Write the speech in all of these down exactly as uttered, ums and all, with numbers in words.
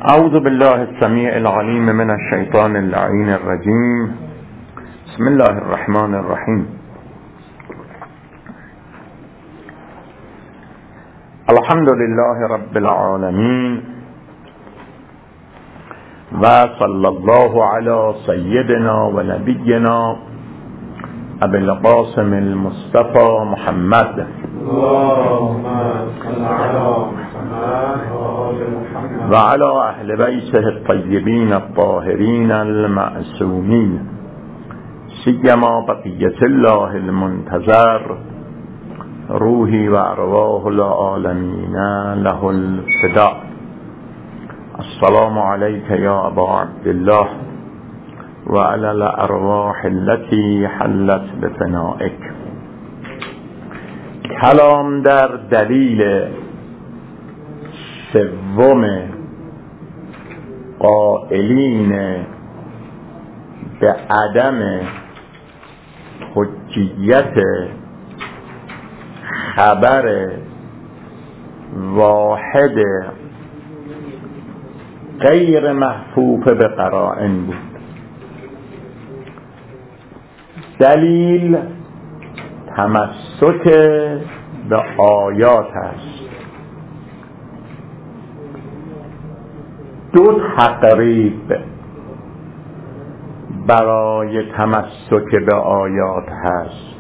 اعوذ بالله السمیع العلیم من الشیطان اللعین الرجیم. بسم الله الرحمن الرحیم. الحمد لله رب العالمین و صلی الله علی سیدنا و نبینا ابی القاسم المصطفى محمد اللهم صل على محمد و علی اهل بیته الطیبین الطاهرین المعصومین سیما بقیة الله المنتظر روحی و ارواح العالمین له الفداء. السلام علیک یا ابا عبدالله و علی الارواح التي حلت بفنائک. کلام در دلیل سوم قائلین به عدم حجیت خبر واحد غیر محفوف به قرائن بود. دلیل تمسک به آیات است. دو تقریب برای تمسک به آیات هست.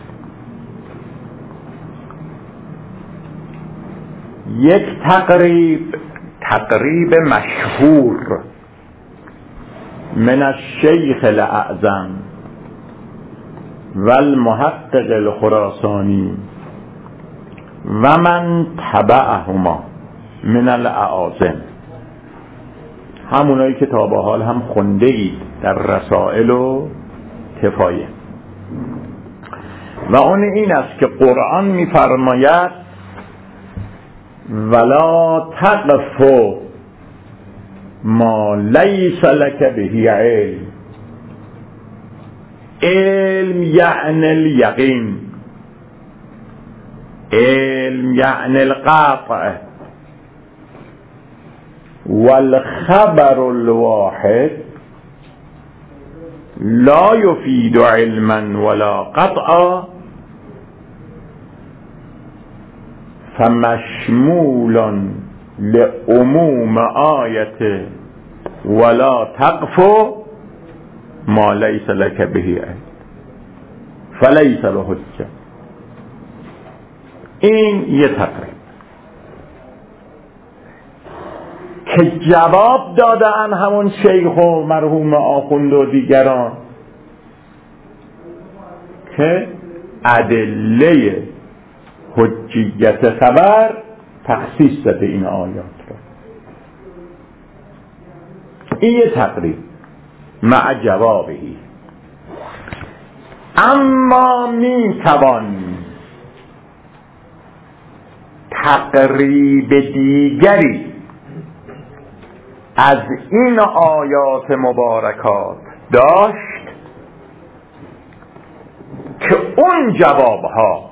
یک تقریب تقریب مشهور من الشیخ الاعظم و المحقق الخراسانی و من تبعهما من الاعاظم، همونایی که تا به حال هم خونده اید در رسائل و کفایه. و اون این است که قرآن می‌فرماید ولا تقف ما لیس لک به علم. علم یعنی الیقین، علم یعنی القطع، والخبر الواحد لا يفيد علما ولا قطعا فمشمول لعموم آية ولا تقف ما ليس لك به علم فليس بحجة. این یه تقریب که جواب دادن همون شیخ و مرحوم آخوند و دیگران که ادله حجیت خبر تخصیص داده این آیات را. این یه تقریب مع جوابی. اما می توان تقریب دیگری از این آیات مبارکات داشت که اون جوابها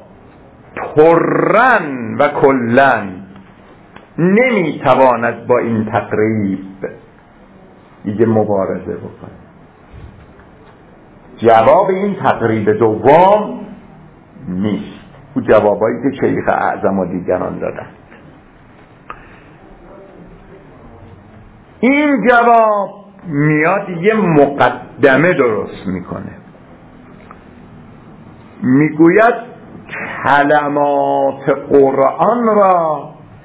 پرن و کلن نمیتواند با این تقریب دیگه مبارزه بکنه. جواب این تقریب دوم نیست، او جوابایی که شیخ اعظم و دیگران دادن. این جواب میاد یه مقدمه درست میکنه، میگوید کلمات قرآن را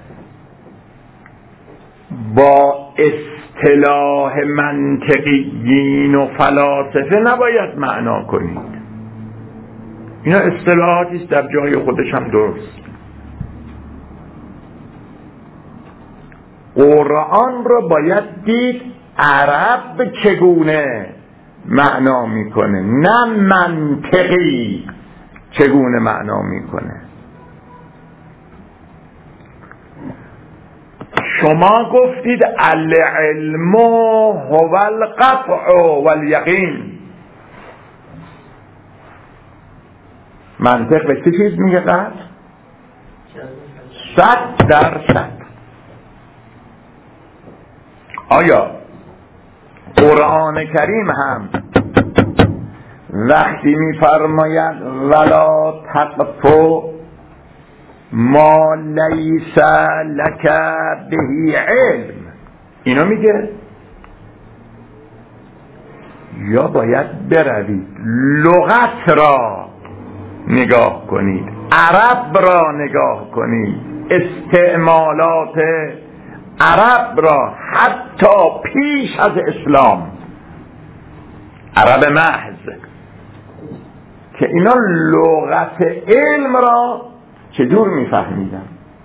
با اصطلاح منطقیین و فلاسفه نباید معنا کنید. اینا اصطلاحاتی است در جای خودش هم درست. قرآن رو باید دید عرب چگونه معنا میکنه، نه منطقی چگونه معنا میکنه. شما گفتید العلم هو القطع والیقین. منطق به چه چیز میگه قطع؟ صد درصد. آیا قرآن کریم هم وقتی میفرماید ولا تقف ما لیس لک به علم اینو میگه، یا باید بروید لغت را نگاه کنید، عرب را نگاه کنید، استعمالات عرب را حتی پیش از اسلام، عرب محض، که اینا لغت علم را چجور میفهمیدن.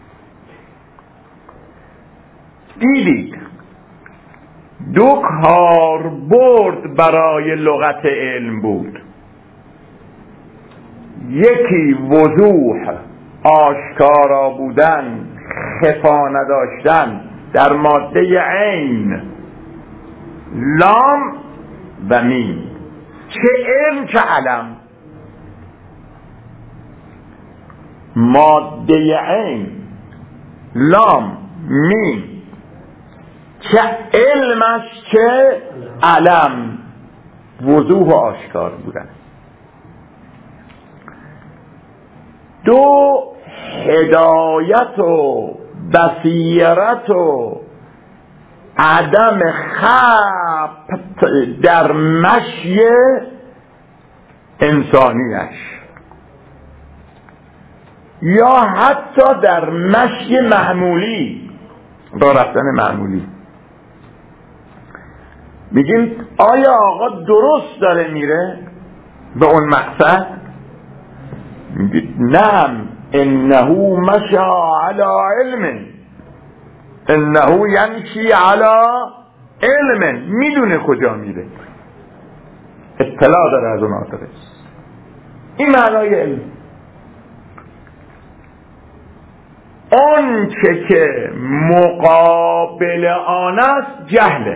دیدید دو کاربرد برای لغت علم بود، یکی وضوح، آشکارا بودن، خفا نداشتن در ماده عین، لام و میم، چه علم چه علم. ماده عین، لام، میم، چه علمش چه علم، وضوح و آشکار بودن. دو هدایت و بصیرت و عدم خبط در مشی انسانیش، یا حتی در مشی معمولی، راه رفتن معمولی. میگیم آیا آقا درست داره میره به اون مقصد؟ میگید نعم انه مشا علی علم، انه یمشی علی علم، میدونه کجا میره، اطلاع داره از اون آدرس. این معنای علم. اون چه که مقابل آن است جهله.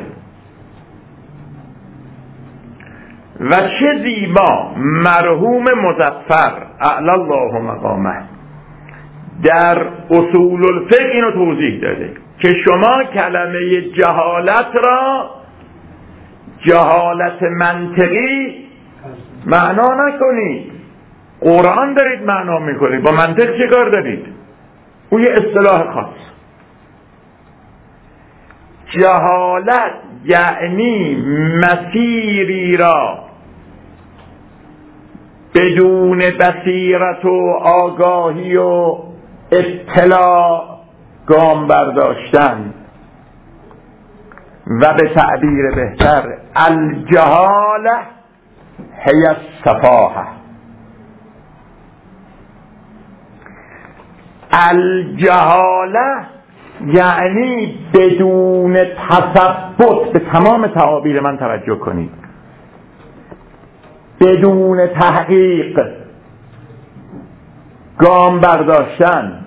و چه زیبا مرحوم مظفر اعلی الله مقامه در اصول الفقه اینو توضیح داده که شما کلمه جهالت را جهالت منطقی معنا نکنید. قرآن دارید معنا میکنید، با منطق چه کار دارید؟ او یه اصطلاح خاص. جهالت یعنی مسیری را بدون بصیرت و آگاهی و اطلاع گام برداشتن، و به تعبیر بهتر الجهاله هی السفاهه. الجهاله یعنی بدون تثبت، به تمام تعابیر من توجه کنید، بدون تحقیق گام برداشتن.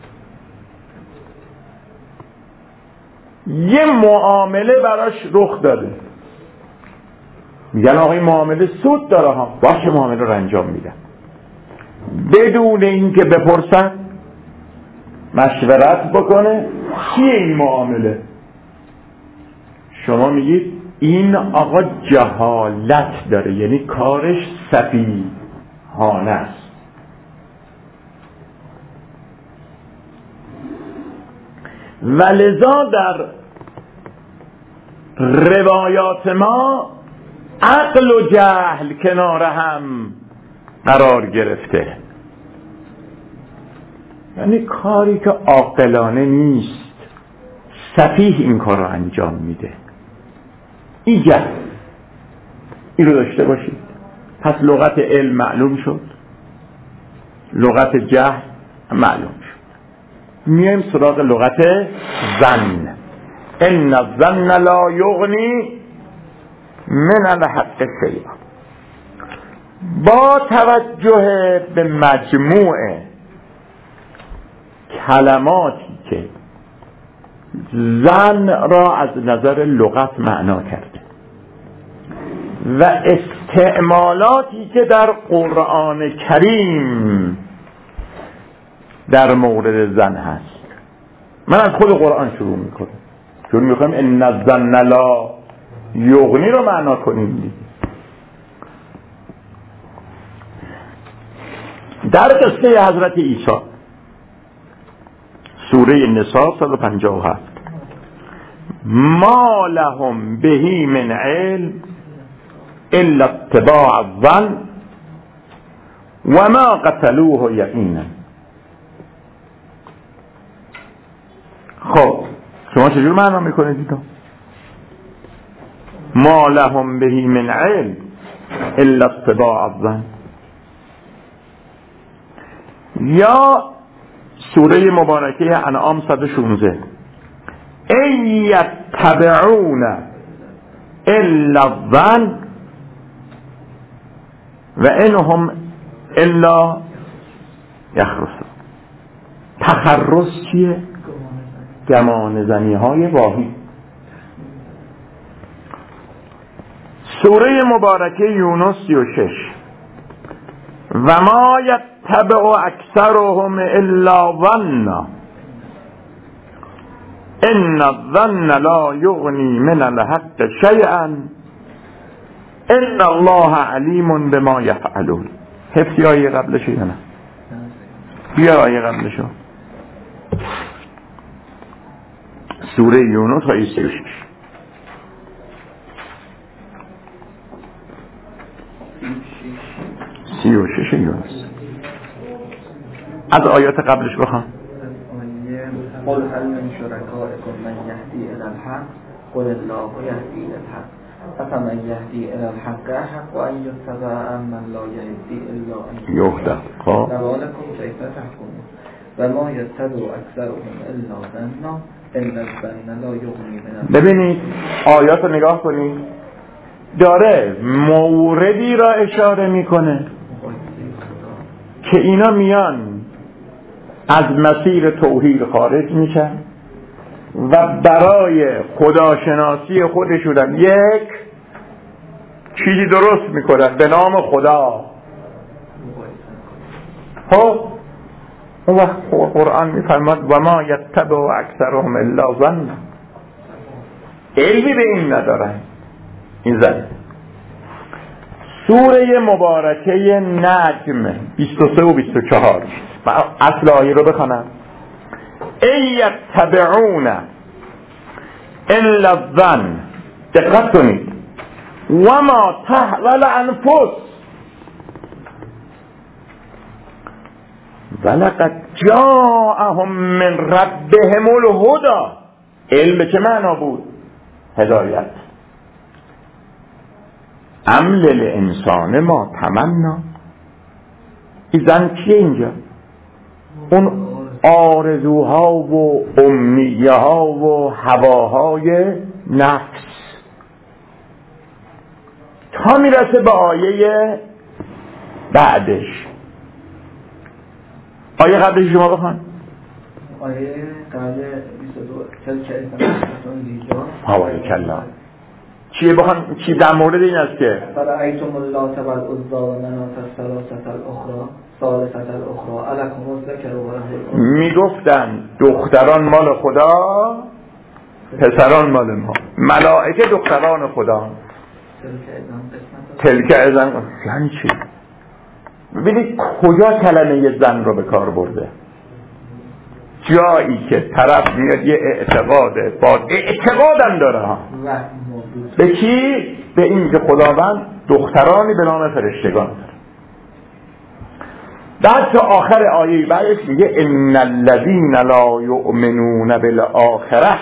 یه معامله براش رخ داده، میگن آقا این معامله سود داره ها، باشه معامله رو انجام میدن، بدون اینکه بپرسن، مشورت بکنه چیه این معامله. شما میگید این آقا جهالت داره، یعنی کارش سفیهانه است. ولذا در روایات ما عقل و جهل کنار هم قرار گرفته، یعنی کاری که عاقلانه نیست، سفیه این کار رو انجام میده. این جهل، این رو داشته باشید. پس لغت علم معلوم شد، لغت جهل معلوم شد. میایم سراغ لغت ظن. ان الظن لا یغنی من الحق شیئا. با توجه به مجموع کلماتی که ظن را از نظر لغت معنا کرده و استعمالاتی که در قرآن کریم در مورد ظن هست، من از خود قرآن شروع میکنم. چون میخوایم ان الظن لا یغنی رو معنا کنیم. در قصه حضرت عیسی سوره نساء صد و پنجاه و هفت ما لهم بهی من علم الا اتباع الظن و ما قتلوه یقینا. خب شما چجور معنا میکنید اینا؟ ما لهم بهی من علم الا اتباع الظن. یا سوره مبارکه انعام صد و شانزده ای یتبعون الا الظن و انهم الا یخرصون. تخرص چیه؟ گمان زنی های واهی. سوره مبارکه یونس سی و شش و ما یتبع اکثرهم الا ظنا ان الظن لا یغنی من الحق شیئا ان الله علیم بما یفعلون. حفظی آیه قبلشو یا نه؟ بیا آیه قبلشو. سوره یونس آیه سی و شش. سی و شش یونس. از آیات قبلش بخوام. قل هل من شرکائکم من یهدی الی الحق قل الله یهدی الی الحق افمن یهدی الی الحق حق و ان یتبع من لا یهدی الا ان یهدی. خب نوالکم کیف تحکمون و ما یتبع اکثرهم الا ظنا ان الظن لا یغنی من. ببینید آیات رو نگاه کنید، داره موردی را اشاره میکنه که اینا میان از مسیر توحید خارج میشن و برای خداشناسی خودشون یک چیزی درست میکنن به نام خدا. خب اون وقت قرآن میفرماد و ما یتبع اکثرهم الا ظن، علمی به این ندارن. این زن سوره مبارکه نجم بیست و سه و بیست و چهار اصل آیه رو بخونم. ای یتبعون الا الظن، دقت کنید، و ما تحول انفس ولقد جاءهم من ربهم الهدى. علم به چه معنا بود؟ هدایت. ام للانسان ما تمنا. این زن کیه اینجا؟ اون آرزوها و امنیه ها و هواهای نفس تا میرسه به آیه بعدش. آیه قبلش شما بخوان. آیه قبل بیست و دو تلک ازمتون لیجا هوای کلا چیه بخوان؟ چی در مورد این است که فرأیتم اللات و العزی و مناة الثلاثة الاخرى ثالثة الاخرى الکم الذکر و له الانثی. میگفتن دختران مال خدا، پسران مال ما. ملائکه دختران خدا. تلک ازن یعنی چی؟ ببینید کجا کلمه زن رو به کار برده. جایی که طرف میاد یه اعتقاده با اعتقادم داره ها. به کی؟ به این که خداوند دخترانی به نام فرشتگان داره. بعد تو آخر آیه بعدش میگه ان الذین لا یؤمنون بالآخرة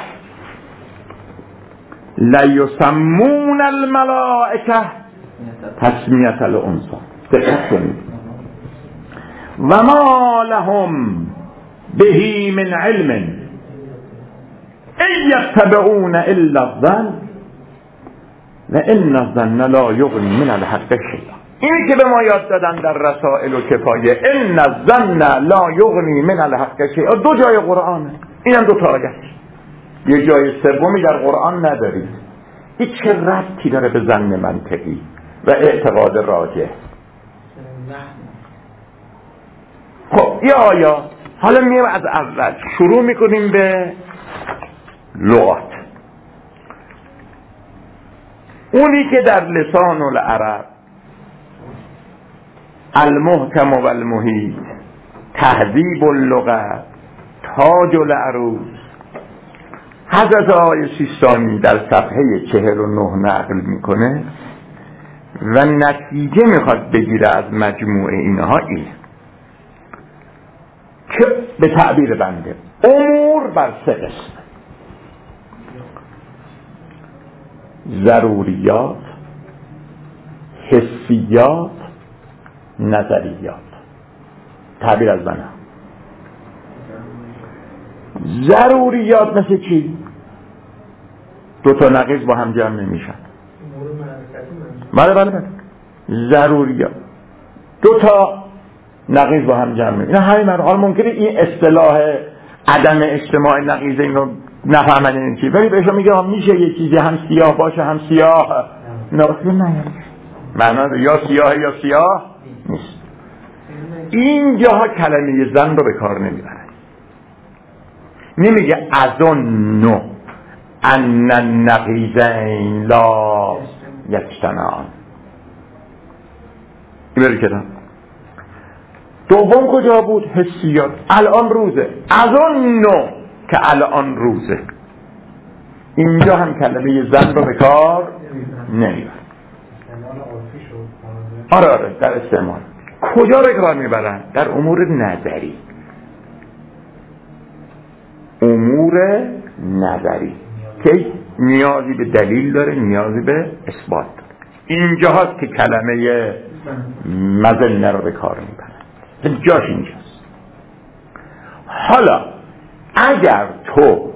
لیسمون الملائکه تسمیة الانثی. دقت کنید. و ما لهم بهی من علم ان یتبعون الا الظن و ان الظن لا یغنی من الحق شیئا. اینی که به ما یاد دادن در رسائل و کفایه، ان الظن لا یغنی من الحق شیئا، دو جای قرآنه. اینم دو تا آیه. یه جای سومی در قرآن ندارید. این چه ربطی داره به ظن منطقی و اعتقاد راجح؟ خب یا آیا حالا میایم از اول شروع میکنیم به لغات. اونی که در لسان العرب المحکم و المحیط تهذیب اللغت تاج العروض حضرت آقای سیستانی در صفحه چهل و نه نقل میکنه و نتیجه میخواد بگیره از مجموعه اینها این که به تعبیر بنده امور بر سه قسم: ضروریات، حسیات، نظریات. تعبیر از من ضروریات مثل چی؟ دو تا نقیض با هم جمع نمیشن. بله بله بله ضروریات دو تا نقیض با هم جمع نمیشن. اینا همین من حال ممکنه این اصطلاح عدم اجتماع نقیض اینو نفهمن این چی، ولی بهشون میگه میشه یه چیزی هم سیاه باشه هم سیاه ناقص نه، معنی یا سیاه یا سیاه نیست. این جاها کلمه زن رو به کار نمیبرن، نمیگه اظن ان النقیضین لا یجتمعان. بری کدام دوم کجا بود؟ حسیات. الان روزه، اظن که الان روزه. اینجا هم کلمه زن رو به کار نمیبرن. آره آره در استعمال. کجا به کار میبرن؟ در امور نظری. امور نظری که نیازی به دلیل داره، نیازی به اثبات داره. اینجا هست که کلمه مظنه رو به کار میبرن، جاش اینجاست. حالا اگر تو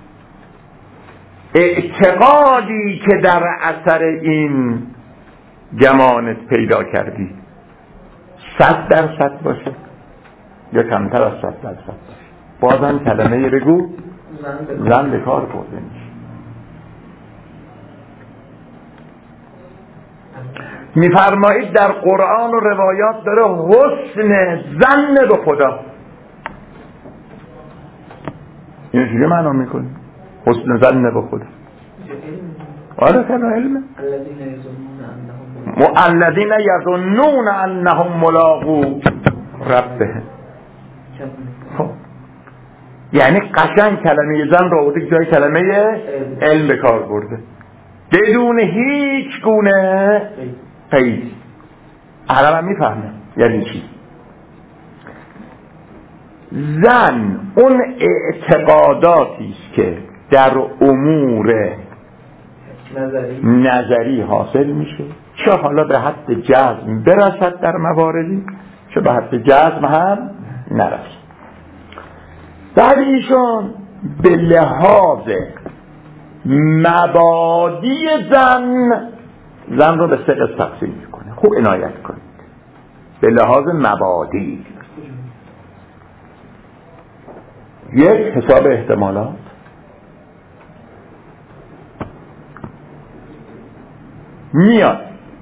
اعتقادی که در اثر این گمانت پیدا کردی صد درصد باشه یا کمتر از صد درصد باشه، بازم کلمه بگو زن به کار برده میشه. میفرمایید در قرآن و روایات داره حسن ظن به خدا. اینو چیزی معنا میکنه حسن ظن به خدا؟ آره کنه علمه. الذین یظنون انهم ملاقو ربهم. خب یعنی قشنگ کلمه زن رو آورده جای کلمه علم به کار برده بدون هیچ گونه قید. عرب هم میفهمه یعنی چی. زن اون اعتقاداتی است که در امور نظری, نظری حاصل میشه، چه حالا به حد جزم برسد در مواردی، چه به حد جزم هم نرسد. بعد ایشون به لحاظ مبادی زن زن رو به سه قسم تقسیم میکنه. خوب عنایت کنید. به لحاظ مبادی، یک حساب احتمالات، میاد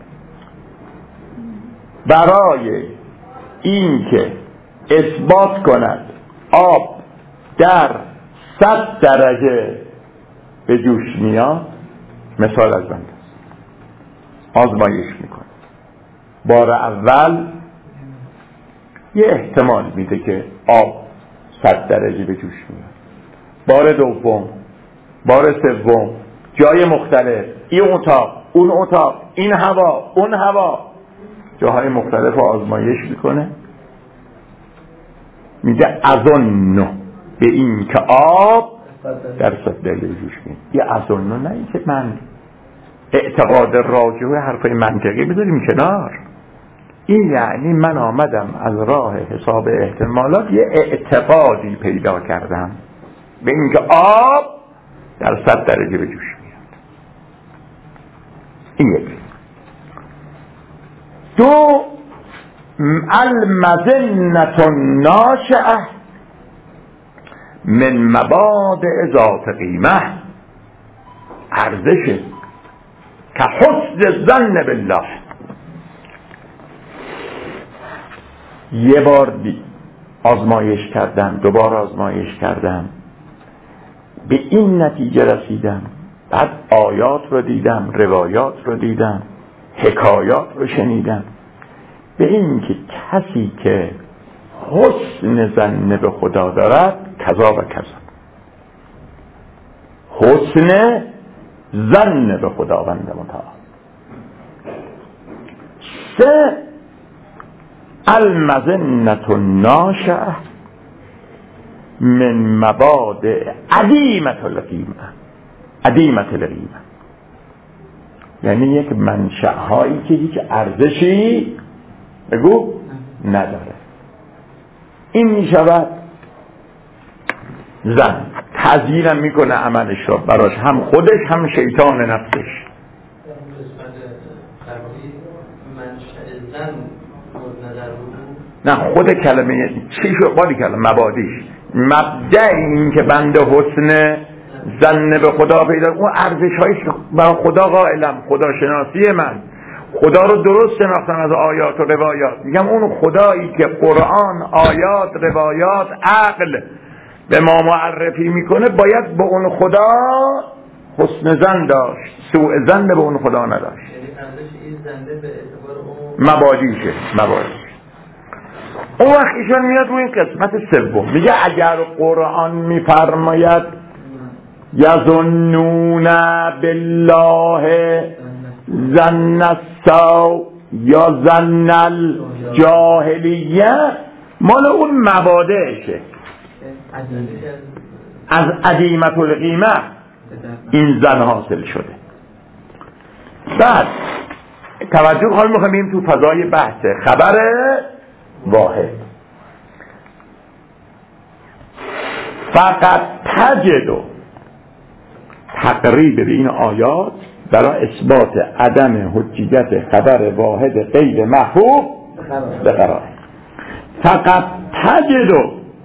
برای این که اثبات کند آب در صد درجه به جوش میاد، مثال از بنده آزمایش میکنه. بار اول یه احتمال میده که آب صد درجه به جوش میاد، بار دوم، بار سوم، جای مختلف، این اتاق، اون اتاق، این هوا، اون هوا، جاهای مختلف رو آزمایش میکنه، میگه اظن به این که آب در صد درجه به جوش میاد. یه اظن نه این که من اعتقاد راجع و حرفای منطقی بذاریم کنار. این یعنی من آمدم از راه حساب احتمالات یه اعتقادی پیدا کردم به اینکه آب در صد درجه به جوش میاد. این یک. دو، المظنة الناشئة من مبادئ ذات قیمه، ارزشه که حسن الظن بالله. یه بار دی آزمایش کردم، دوبار آزمایش کردم، به این نتیجه رسیدم بعد آیات رو دیدم، روایات رو دیدم، حکایات رو شنیدم به این که کسی که حسن ظن به خدا دارد کذا و کذا، حسن ظن به خداوند متعال. سه، المظنة الناشئة من مبادئ عدیمة القیمة. عدیمة القیمة یعنی یک منشأ هایی که هیچ ارزشی بگو نداره. این می شود زن تزیینم میکنه عملش رو براش، هم خودش هم شیطان نفسش. نه خود کلمه چی شو باری کلمه مبادیش مبدأ این که بنده حسن ظن به خدا پیدا، اون ارزش هایش برای خدا قائلم، خدا شناسی من، خدا رو درست شناختم از آیات و روایات. میگم اون خدایی که قرآن، آیات، روایات، عقل به ما معرفی میکنه باید به اون خدا حسن ظن داشت، سوء ظن به اون خدا نداشت. یعنی ارزش این ظن به اعتبار اون مبادیشه. مبادیش اون وقت ایشان میاد روی این قسمت سوم، میگه اگر قرآن میفرماید یظنون بالله ظن السوء یا ظن الجاهلیه، مال اون مبادئشه، از عدیمة القیمه این ظن حاصل شده. بعد توجه حال میخوایم تو فضای بحث خبر واحد. فقط تجد تقریب به این آیات برای اثبات عدم حجیت خبر واحد غیر محبوب به قرار. فقط تجد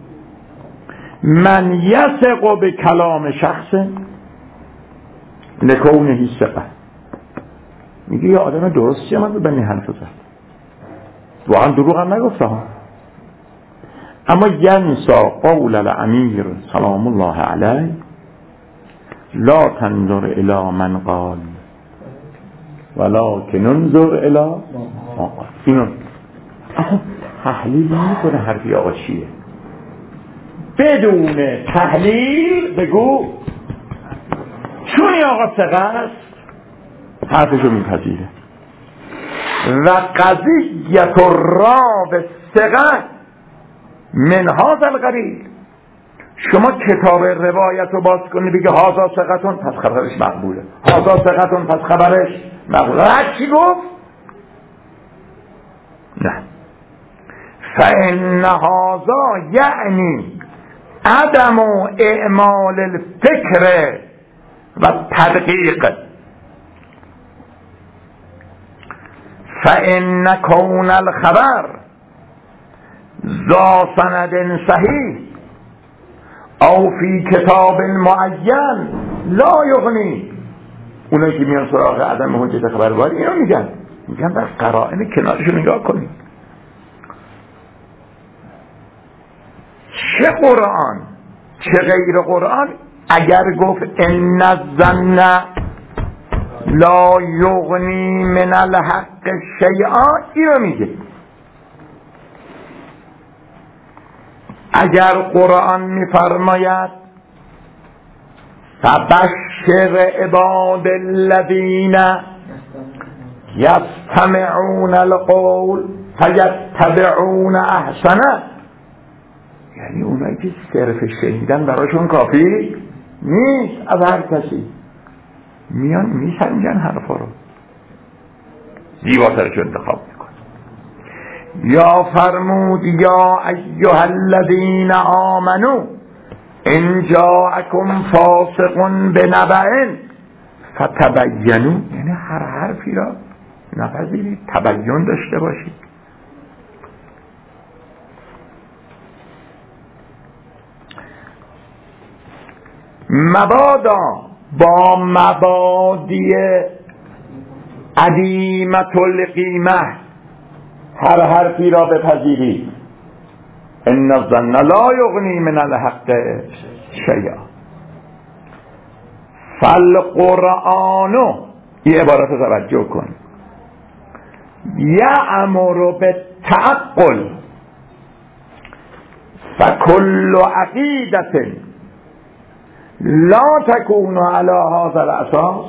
من یثق به کلام شخص لکونه ثقه. میگه یه آدم درستی من به این حرف زد، واقعا دروغ هم نگفته ها، اما ینسا قول الامیر سلام الله علیه لا تنظر الى من قال ولكن انظر الى ما قال. اینو تحلیل نمیکنه حرفی آقا چیه، بدون تحلیل بگو چون این آقا ثقه است حرفشو میپذیره. و قضیت الراو ثقه من هذا القبیل. شما کتاب روایت رو باز کنی بگه هذا ثقتون پس خبرش مقبوله، هذا ثقتون پس خبرش مقبوله. چی گفت؟ نه. فإن هذا یعنی عدم اعمال الفکر و تدقیق. فإن كون الخبر ذا سند صحیح او فی کتاب معین لا یغنی. اونایی که میان سراغ عدم حجت خبر واحد اینو میگن، میگن در قرائن کنارشو نگاه کنید. چه قرآن چه غیر قرآن اگر گفت ان الظن لا یغنی من الحق شیئا اینو میگه. اگر قرآن میفرماید فبشر عباد الذین یستمعون القول فیتبعون احسنه، یعنی اونایی که صرف شنیدن براشون کافی نیست، از هر کسی میان میسنجن حرفا رو، زیباترش انتخاب میکن. یا فرمود یا ایها الذین آمنو ان جاءکم فاسق بنبأ فتبینوا، یعنی هر حرفی را نپذیرید، تبین داشته باشید. مبادا با مبادی عدیمة القیمه هر حرفی را بپذیرید. ان الظن لا یغنی من الحق شیئا فالقرآن، این عبارت رو توجه کن، یأمر بالتعقل فکل عقیدة لا تكون على هذا الاساس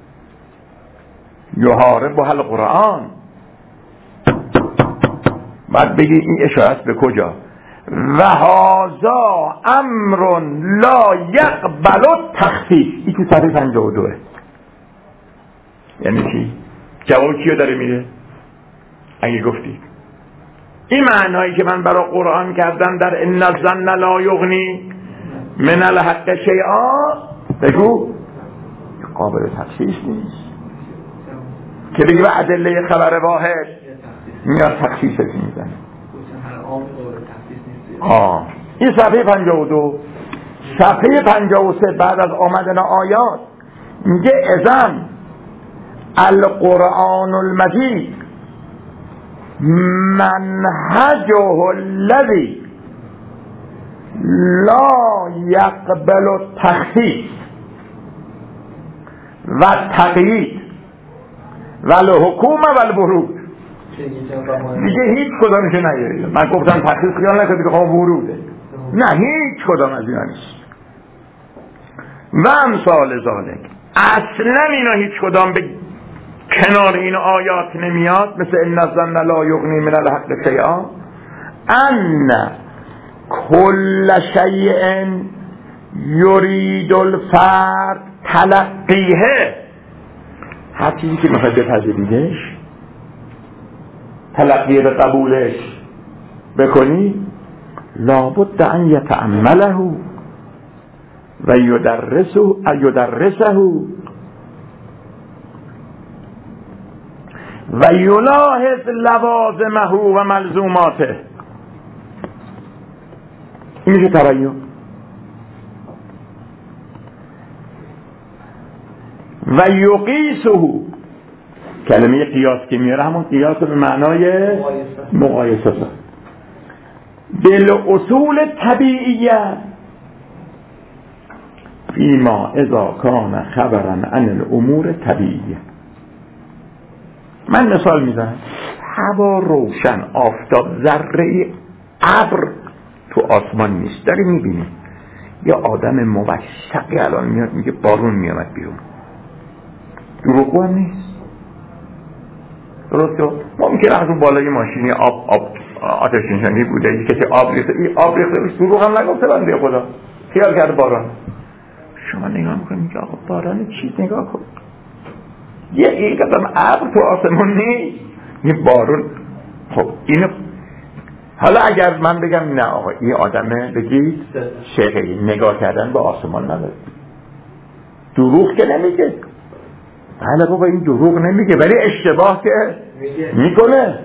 یحاربها القرآن. بعد بگی این اشاره است به کجا؟ و هذا امر لا یقبل التخفیف. این تو صفحه پنجاه و دو. یعنی چی؟ جواب کیو داره میده؟ اگه گفتی این معنایی که من برای قرآن کردم در ان الظن لا یغنی من الحق شیئا، بگو قابل تخصیص نیست که بگی به ادله خبر واحد میاد تخصیصش میزنه. آه این صفحه پنجاه و دو. صفحه پنجاه و سه بعد از آمدن آیات میگه اذن القرآن المجید منهجه الذی لا یقبل التخصیص و تقیید و الحکوم و الورود. دیگه هیچ کدامش نیارید. من گفتم تخصیص خیال نکنید که خواهم وروده، نه هیچ کدام از اینا نیست. و امثال ذالک، اصلا اینا هیچ کدام به کنار این آیات نمیاد، مثل ان الظن لا یغنی من الحق شیئا، ان کل شیء یرید الفرد تلقیه، هر چیزی که میخواد بپذیریدش، تلقیه به قبولش بکنی، لابد ان یتأمله و یدرسه یدرسه و یلاحظ لوازمه و ملزوماته. این میشه تبین. و یقیسه، کلمه قیاس که میاره همون قیاس به معنای مقایسه است. بالاصول طبیعیه فیما اذا کان خبرا عن الامور طبیعیه. من مثال میزنم، هوا روشن، آفتاب، ذره ابر تو آسمان نیست، داری میبینی یه آدم موشقی الان میاد میگه بارون میامد بیرون، دروغ هم نیست. درسته؟ ممکنه از اون بالای ماشینی آب آب آتش نشانی بوده، یه کسی آب ریخته، این آب ریخته، دروغ هم نگفته بنده خدا، خیال کرده باران. شما نگاه میکنید میگه آقا باران چیز، نگاه کن یه این قدم ابر تو آسمون نیست، یه بارون. خب اینو حالا اگر من بگم نه آقا این آدمه، بگید شیخی نگاه کردن به آسمان نداره، دروغ که نمیگه. بله بابا این دروغ نمیگه، ولی اشتباه که میکنه.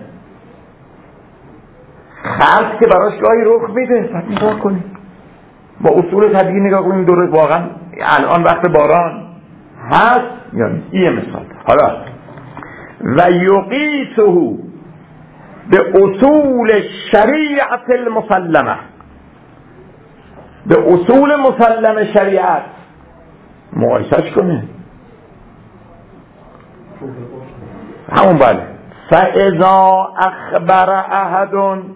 خلق که براش گاهی رخ میده، بعد نگاه کنید با اصول طبیعی نگاه کنید درست واقعا الان وقت باران هست یا نیست. یه مثال. حالا و یقیسه به اصول شریعت المسلمه، به اصول مسلم شریعت مقایسش کنه. همون بله. فاذا اخبر احد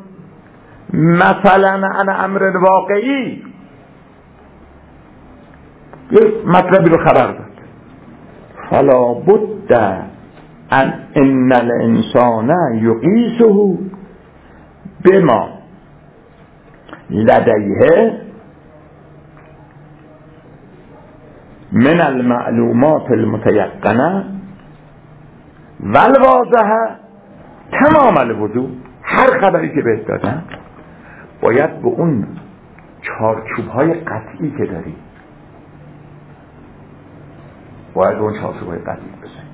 مثلا عن امر واقعی، یه مطلبی رو خبر داد، فلا بد ان ان الانسان یقیسه بما لدیه من المعلومات المتيقنه والواضحه تمام الوضوح. هر خبری که بهت دادن باید به اون چارچوب‌های قطعی که داری، باید به اون چارچوب‌های قطعی بزنی.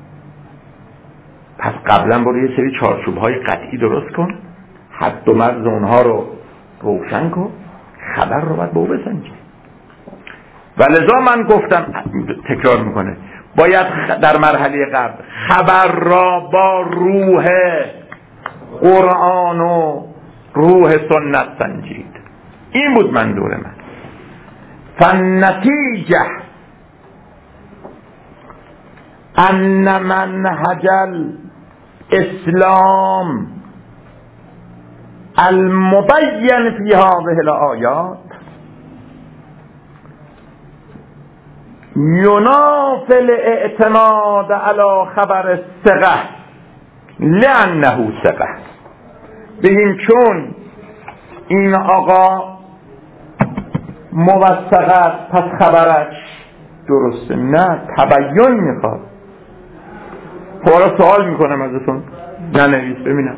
پس قبلا برو یه سری چارچوب‌های قطعی درست کن، حد و مرز اونها رو روشن کن، خبر رو باید به او بسنجی. و لذا من گفتم، تکرار میکنه، باید در مرحله قبل خبر را با روح قرآن و روح سنت سنجید. این بود منظور من. فالنتیجه ان منهج الاسلام المبین فی هذه الآیات ینافی الاعتماد علی خبر الثقة لانه ثقة. بگیم چون این آقا موثق است پس خبرش درسته؟ نه، تبین میخواد. حالا سوال میکنم ازتون، ننویس ببینم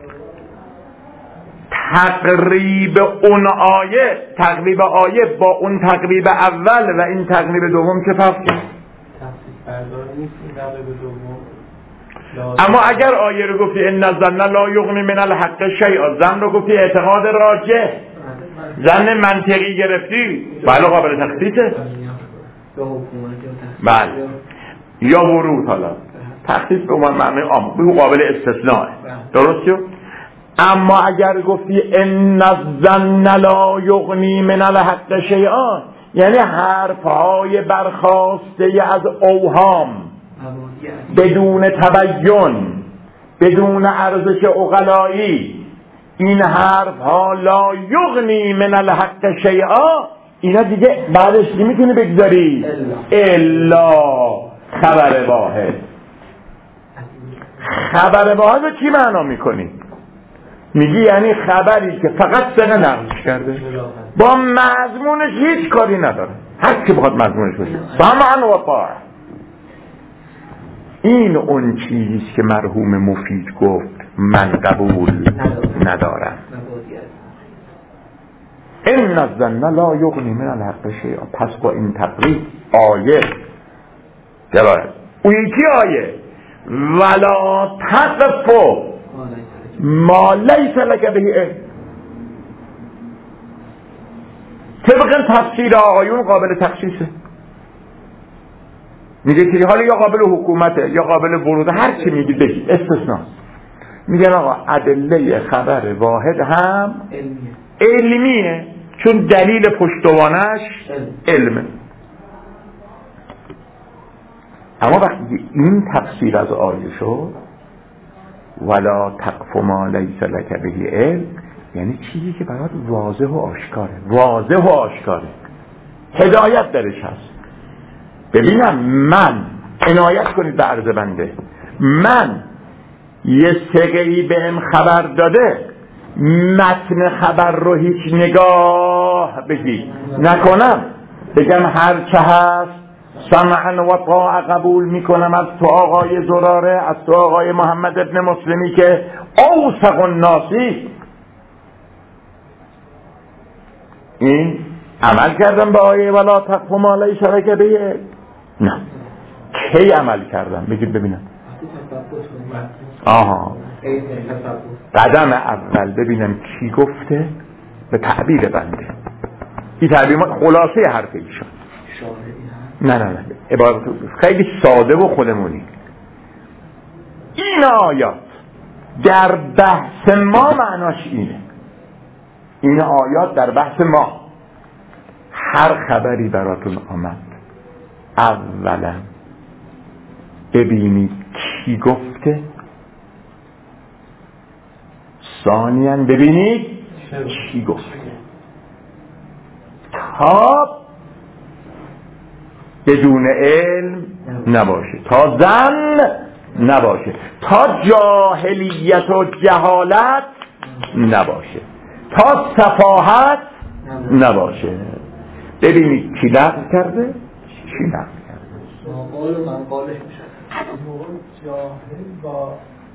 تقریب اون آیه، تقریب آیه با اون تقریب اول و این تقریب دوم چه فرقی؟ تفسیر بردار نیست این تقریب دوم. اما اگر آیه رو گفتی ان الظن لا یغنی من الحق شیئا، ظن رو گفتی اعتقاد راجح، ظن منطقی گرفتی، بله قابل تخصیصه. بله یا ورود، حالا تخصیص به عنوان معنی عام، به قابل استثناء، درست شد. اما اگر گفتی ان الظن لا یغنی من الحق شیئا، یعنی حرفهای برخاسته از اوهام بدون تبین، بدون ارزش عقلایی، این حرفها لا یغنی من الحق شیئا، اینا دیگه بعدش نمیتونی بگذاری الا خبر واحد. خبر واحد رو چی معنا میکنی؟ میگی یعنی خبری که فقط سنه نقلش کرده، با مضمونش هیچ کاری نداره، هر کی بخواد مضمونش باشه سمعا و طاعه. این اون چیزیست که مرحوم مفید گفت من قبول ندارم. ان الظن لا یغنی من الحق شیئا. پس با این تقریب آیه جواب اون یکی آیه ولا تقف ما لیس لک به علم، طبق تفسیر آقایون قابل تخصیصه. میگه که حالا یا قابل حکومته یا قابل ورود، هر چی میگی بگید، استثناء. میگن آقا ادله خبر واحد هم علمیه چون دلیل پشتوانش علمه. اما وقتی این تفسیر از آیه شد ولا تقف ما لیس لک به علم، یعنی چیزی که برات واضح و آشکاره، واضح و آشکاره، هدایت درش هست. ببینم من، عنایت کنید به عرض بنده، من یه سقه‌ای بهم خبر داده، متن خبر رو هیچ نگاه بگی نکنم، بگم هر چه هست سمعا و طاعه قبول میکنم از تو آقای زراره، از تو آقای محمد ابن مسلمی که اوثق الناسی، این عمل کردم به آیه ولا تقف ما لیس لک به. نه، کی عمل کردم؟ بگید ببینم. آها، قدم اول ببینم کی گفته به تعبیر بنده. این تعبیر خلاصه حرف ایشان. نه نه نه عبارت خیلی ساده و خودمونی. این آیات در بحث ما معناش اینه. این آیات در بحث ما، هر خبری براتون آمد اولا ببینید کی گفته، ثانیاً ببینید کی گفته، تا بدون علم نباشه، تا ظن نباشه، تا جاهلیت و جهالت نباشه، تا سفاهت نباشه. ببینید کی نقل کرده، کی نقل کرده. قول من قولش میشه جاهل با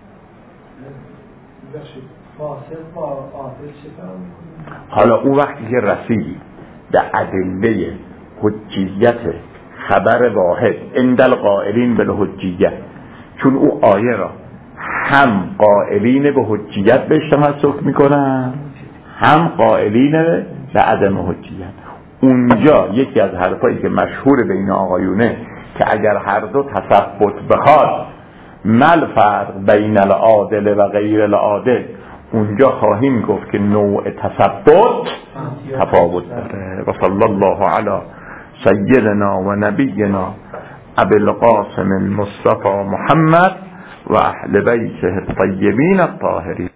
فاسق با عاقل چیکار میکنه؟ حالا اون وقتی که رسیدی به ادله حجیت خبر واحد عند القائلین بالحجیت، چون او آیه را هم قائلین به حجیت بهش تمسک میکنن هم قائلین به عدم حجیت. اونجا یکی از حرفایی که مشهور بین آقایونه که اگر هر دو تثبت بخواد مل فرق بین العادل و غیر العادل، اونجا خواهیم گفت که نوع تثبت تفاوت داره. و صلی الله علی سیدنا و نبینا ابی القاسم المصطفى محمد و اهل بیته الطیبین الطاهرین.